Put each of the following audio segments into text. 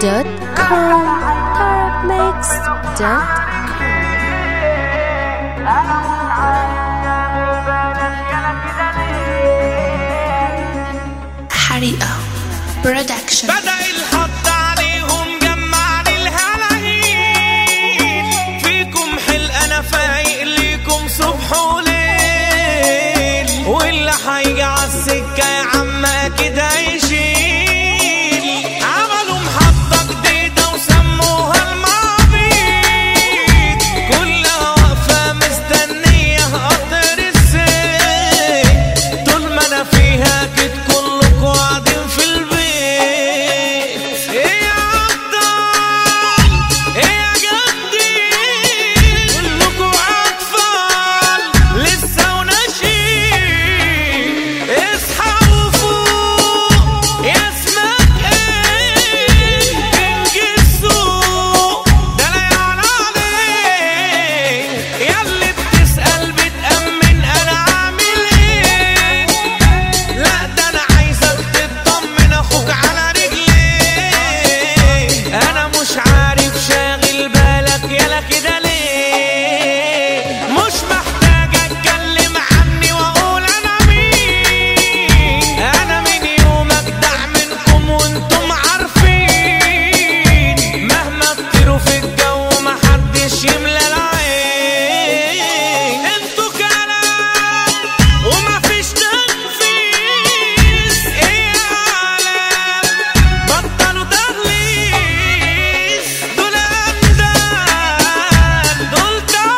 حريقة برودكشن. بدأ الحط عليهم جمعني الهلاهيل، فيكم حل أنا فايق ليكم صبح وليل، واللي هيجي عالسكة يا عم أكيد هيشيل. عملوا محطة جديدة وسموها المعابيد، كلها واقفة مستنية قطر السيل، طول ما أنا فيها كده كلكوا قاعدين في البيت. إيه يا عبدال إيه يا جدي، كلكوا أطفال لسه وناشئين، اصحى وفوق يا اسمك إيه، انجز السوق ده لا يعلى عليك، ياللي بتسأل بتأمن أنا عامل إيه، لا ده أنا عايزك تطمن أخوك على رجليه، أنا مش عارف شاغل بالك يالا كده ليه، مش محتاج أتكلم عني وأقول أنا مين، أنا من يوم أجدع منكم وأنتم عارفين، مهما تطيروا في الجو محدش يملى العين، انتوا كلام ومفيش تنفيذ، ايه يا عالم بطلوا تغليظ، دول أندال دول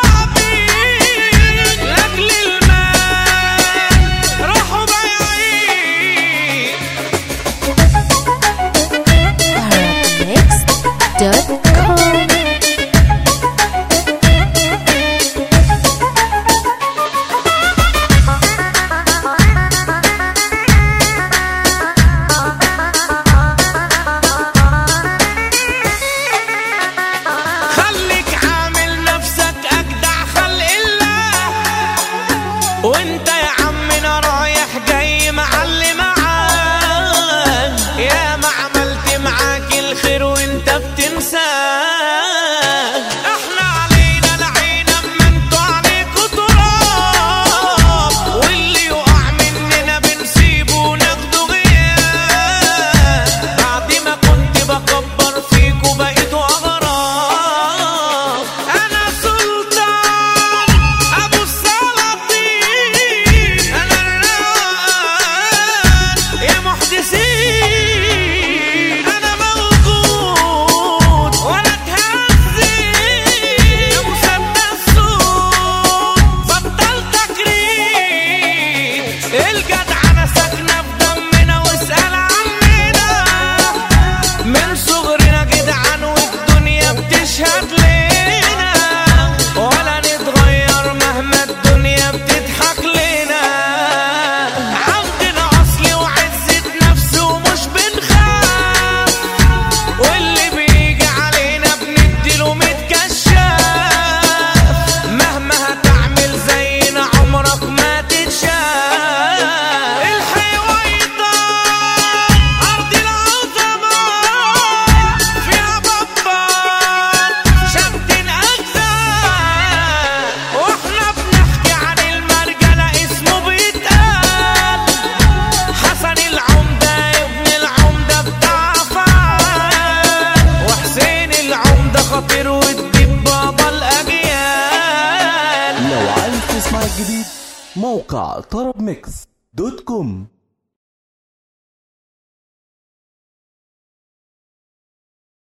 تعبين لأجل المال راحوا بايعين. arabmix.com. خليك عامل نفسك أجدع خلق الله، وانت يا عمنا رايح جاي معلي معاه، يا ما عملت معاك الخير وانت بتنساه، احنا علينا العين اما انتوا عليكوا تراب، واللي يقع مننا بنسيبه وناخده غياب، بعد ما كنت بكبر فيكوا بقيتوا أغراب، أنا سلطان أبو السلاطين، أنا الروقان يا محدثين، أنا موجود ولا تهزين يا مسدس صوت، بطل تكريم، الجدعنة ساكنة في دمنا واسأل عننا، من صغرنا جدعان والدنيا بتشهد لنا، ولا نتغير مهما الدنيا بتضحك لنا، عندنا أصل وعزة نفس ومش بنخاف، واللي بيجي علينا بنديله متكشف، مهما هتعمل زينا عمرك ما تتشاف، الحويطة أرض العظماء فيها بطال شمتين أجزاء، واحنا بنحكي عن المرجلة اسمه بيتقال، حسن العمدة ابن العمدة بتاع فعال، وحسين العمدة خطير والدب بابا الأجيال. لو عايز تسمع الجديد موقع طرب ميكس دوت كوم.